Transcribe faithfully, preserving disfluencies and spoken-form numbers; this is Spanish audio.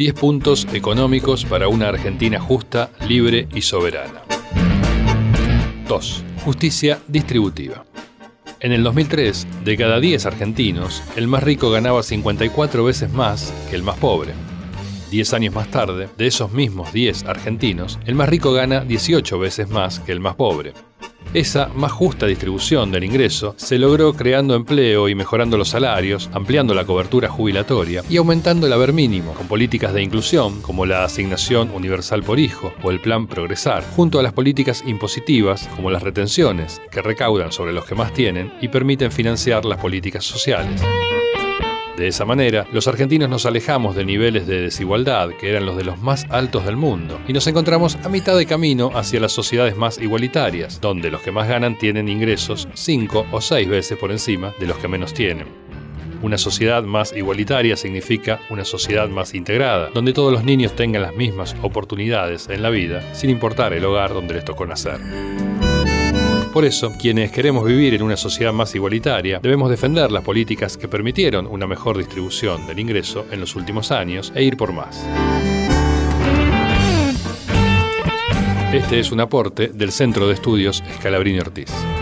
diez puntos económicos para una Argentina justa, libre y soberana. dos. Justicia distributiva. En el dos mil tres, de cada diez argentinos, el más rico ganaba cincuenta y cuatro veces más que el más pobre. diez años más tarde, de esos mismos diez argentinos, el más rico gana dieciocho veces más que el más pobre. Esa más justa distribución del ingreso se logró creando empleo y mejorando los salarios, ampliando la cobertura jubilatoria y aumentando el haber mínimo, con políticas de inclusión como la asignación universal por hijo o el plan Progresar, junto a las políticas impositivas como las retenciones, que recaudan sobre los que más tienen y permiten financiar las políticas sociales. De esa manera, los argentinos nos alejamos de niveles de desigualdad que eran los de los más altos del mundo y nos encontramos a mitad de camino hacia las sociedades más igualitarias, donde los que más ganan tienen ingresos cinco o seis veces por encima de los que menos tienen. Una sociedad más igualitaria significa una sociedad más integrada, donde todos los niños tengan las mismas oportunidades en la vida, sin importar el hogar donde les tocó nacer. Por eso, quienes queremos vivir en una sociedad más igualitaria, debemos defender las políticas que permitieron una mejor distribución del ingreso en los últimos años e ir por más. Este es un aporte del Centro de Estudios Scalabrini Ortiz.